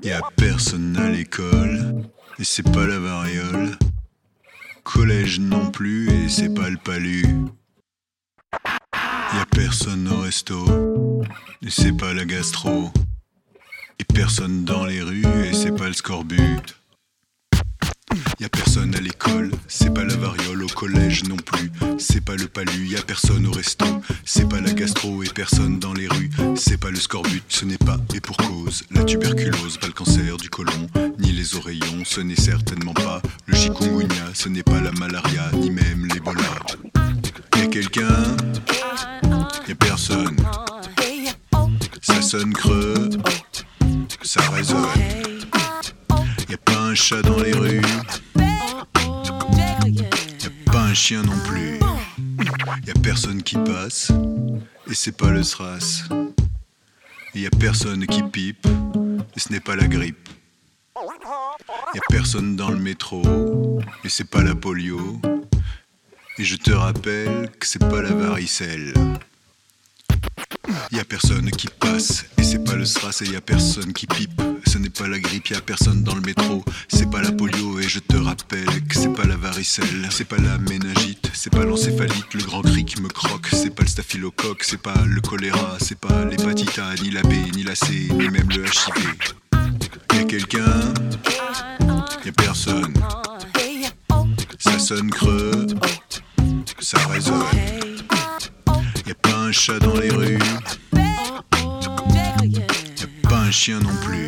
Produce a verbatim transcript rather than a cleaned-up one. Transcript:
Y a personne à l'école, et c'est pas la variole. Collège non plus, et c'est pas le palu. Y a personne au resto, et c'est pas la gastro. Et personne dans les rues, et c'est pas le scorbut. Y a personne à l'école, c'est pas la variole. Au collège non plus, c'est pas le palu. Y a personne au resto, c'est pas la gastro. Et personne dans les rues, c'est pas le scorbut. Ce n'est pas, et pour cause, la tuberculose, pas le cancer du côlon, ni les oreillons. Ce n'est certainement pas le chikungunya, ce n'est pas la malaria, ni même l'Ebola. Y a quelqu'un? Y a personne. Ça sonne creux, ça résonne. Y'a pas un chat dans les rues, y'a pas un chien non plus. Y'a personne qui passe, et c'est pas le SRAS. Et y'a personne qui pipe, et ce n'est pas la grippe. Y'a personne dans le métro, et c'est pas la polio. Et je te rappelle que c'est pas la varicelle. Y'a personne qui passe, et c'est pas le SRAS. Et y'a personne qui pipe, ce n'est pas la grippe. Y'a personne dans le métro, c'est pas la polio. Et je te rappelle que c'est pas la varicelle. C'est pas la méningite, c'est pas l'encéphalite, le grand cri qui me croque. C'est pas le staphylocoque, c'est pas le choléra. C'est pas l'hépatite A, ni la B, ni la C, ni même le H I V. Y'a quelqu'un? Y'a personne. Ça sonne creux, ça résonne. Y'a pas un chat dans les rues, y'a pas un chien non plus.